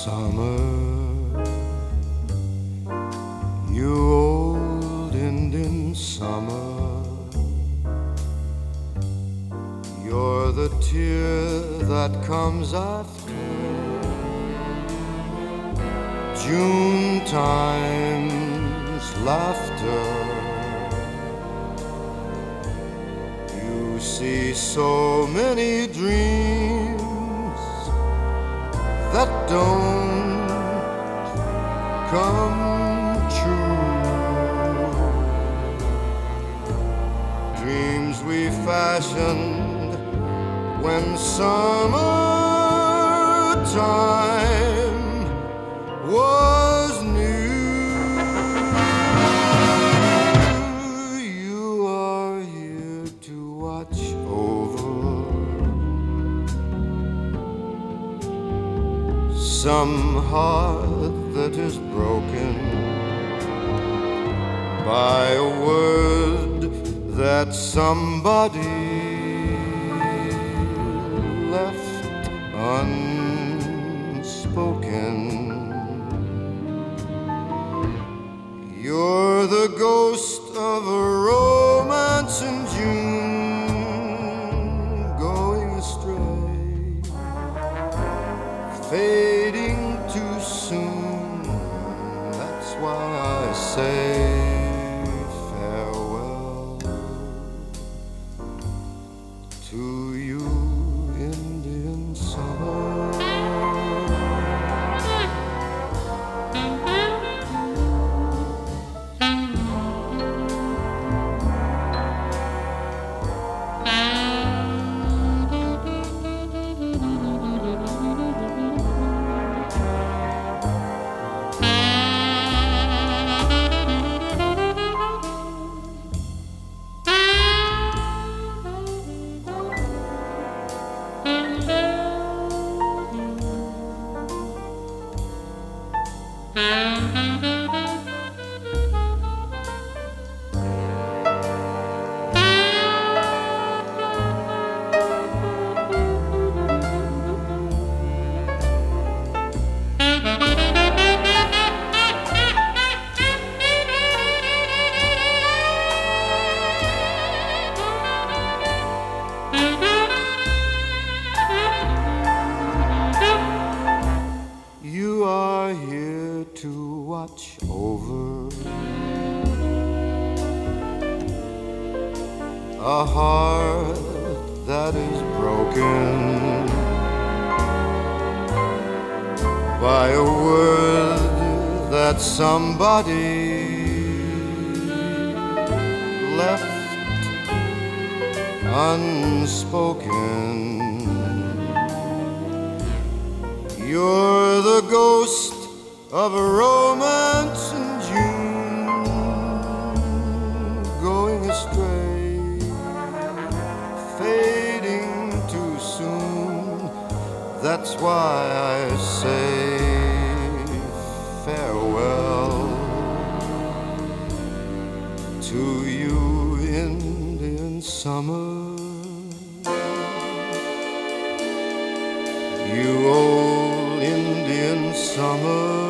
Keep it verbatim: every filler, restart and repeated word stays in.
summer, you old Indian summer, you're the tear that comes after June time's laughter. You see so many dreams that don't come true, dreams we fashioned when summertime was new. You are here to watch over some heart that is broken by a word that somebody left unspoken. You're the ghost of a romance in June, going astray, fading too soon. That's why I say farewell to you, Indian summer. You are here to watch over a heart that is broken by a word that somebody left unspoken. You're the ghost of a romance in June, going astray, fading too soon. That's why I say farewell to you, Indian summer. You old Indian summer.